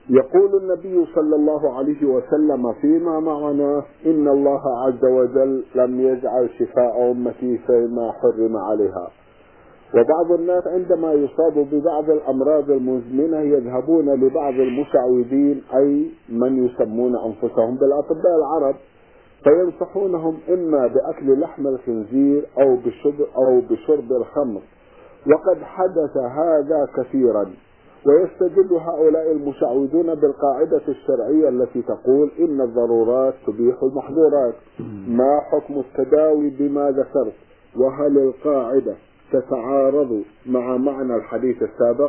يقول النبي صلى الله عليه وسلم فيما معنا: إن الله عز وجل لم يجعل شفاء أمتي فيما حرم عليها. وبعض الناس عندما يصاب ببعض الأمراض المزمنة يذهبون لبعض المشعوذين، أي من يسمون أنفسهم بالأطباء العرب، فينصحونهم إما بأكل لحم الخنزير أو بشرب الخمر، وقد حدث هذا كثيرا. ويستدل هؤلاء المشعوذون بالقاعدة الشرعية التي تقول: إن الضرورات تبيح المحظورات. ما حكم التداوي بما ذكرت؟ وهل القاعدة تتعارض مع معنى الحديث السابق؟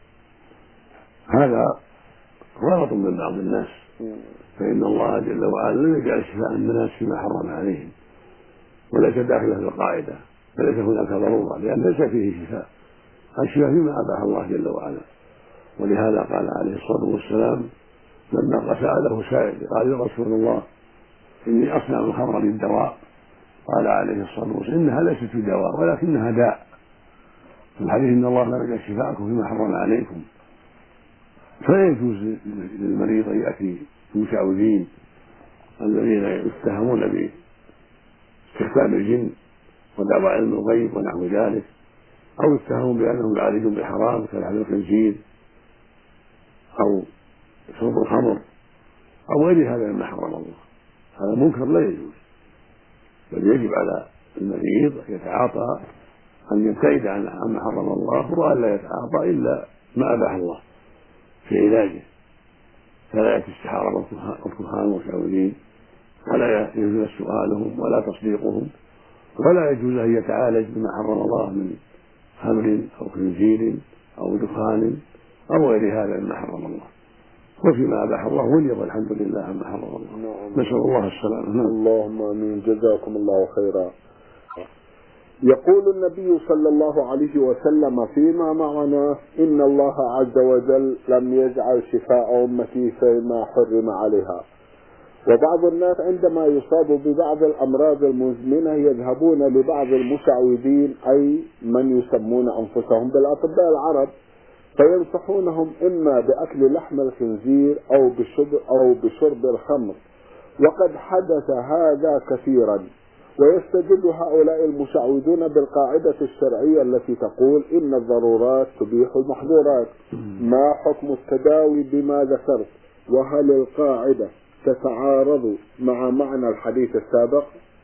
هذا غلط من بعض الناس، فإن الله جل وعلا لم يجعل شفاء الناس فيما حرم عليهم، وليس داخله في القاعدة، فليس هناك ضرورة، لأن ليس فيه شفاء. الشفاء فيما أباح الله جل وعلا. ولهذا قال عليه الصلاة والسلام لما سأله سائل قال: يا رسول الله، إني أصنع الخمر للدواء. قال عليه الصلاة والسلام: إنها ليست بدواء ولكنها داء. في الحديث: إن الله لا يجعل شفاءكم فيما حرم عليكم. فلا يجوز للمريض أن يأتي المشعوذين الذين يتهمون باستخدام الجن ودعوى علم الغيب ونحو ذلك، أو يتهمون بأنهم يعالجون بالحرام كلحم الخنزير أو شرب الخمر أو غير هذا مما حرم الله. هذا منكر لا يجوز، بل يجب على المريض أن يتعاطى، أن يبتعد عما حرم الله، وأن لا يتعاطى إلا ما أباح الله في علاجه. فلا يأتي استحارة الكهان والمشعوذين، ولا يجوز سؤالهم ولا تصديقهم، ولا يجوز أن يتعالج بما حرم الله من خمر أو خنزير أو دخان أو غير هذا مما حرم الله. وفيما أباح الله وليض الحمد لله عما حرم الله. نسأل الله السلامة. اللهم آمين. جزاكم الله خيرا. يقول النبي صلى الله عليه وسلم فيما معنا: إن الله عز وجل لم يجعل شفاء أمتي فيما حرم عليها. وبعض الناس عندما يصاب ببعض الأمراض المزمنة يذهبون لبعض المشعوذين، أي من يسمون أنفسهم بالأطباء العرب، فينصحونهم إما بأكل لحم الخنزير أو بشرب الخمر، وقد حدث هذا كثيرا. ويستدل هؤلاء المشعوذون بالقاعدة الشرعية التي تقول: إن الضرورات تبيح المحظورات. ما حكم التداوي بما ذكرت؟ وهل القاعدة تتعارض مع معنى الحديث السابق؟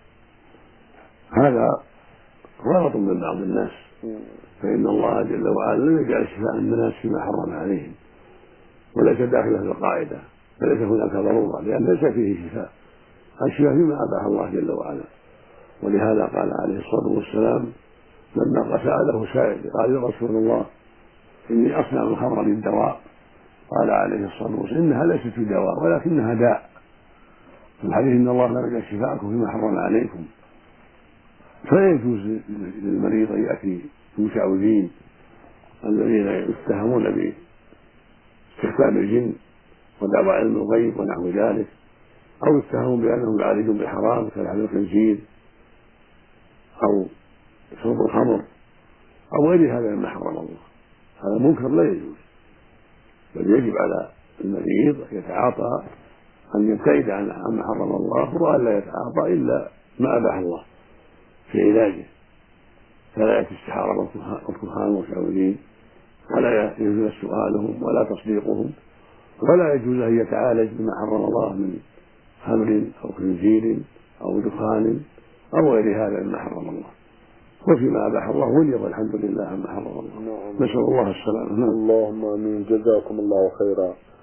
هذا غلط من بعض الناس، فإن الله جل وعلا لم يجعل شفاء الناس فيما حرم عليهم، وليس داخله في القاعدة، فليس هناك ضرورة، لأن ليس فيه شفاء. الشفاء فيما أباح الله جل وعلا. ولهذا قال عليه الصلاة والسلام لما سأله سائل قال: يا رسول الله، إني أصنع الخمر للدواء. قال عليه الصلاة والسلام: إنها ليست بدواء ولكنها داء. في الحديث: إن الله لا يجعل شفاءكم فيما حرم عليكم. فلا يجوز للمريض أن يأتي المشعوذين الذين يتهمون باستخدام الجن ودعوى علم الغيب ونحو ذلك، أو يتهمون بأنهم يعالجون بالحرام كلحم الخنزير أو شرب الخمر أو غير هذا مما حرم الله. هذا منكر لا يجوز، بل يجب على المريض أن يتعاطى، أن يبتعد عما حرم الله، وأن لا يتعاطى إلا ما أباح الله في علاجه. فلا يأتي استحارة الكهان والمشعوذين، ولا يجوز سؤالهم ولا تصديقهم، ولا يجوز أن يتعالج بما حرم الله من خمر أو خنزير أو دخان أو غير هذا مما حرم الله. وفيما أباح الله وليض الحمد لله عما حرم الله. نسأل الله السلامة. اللهم آمين. جزاكم الله خيرا.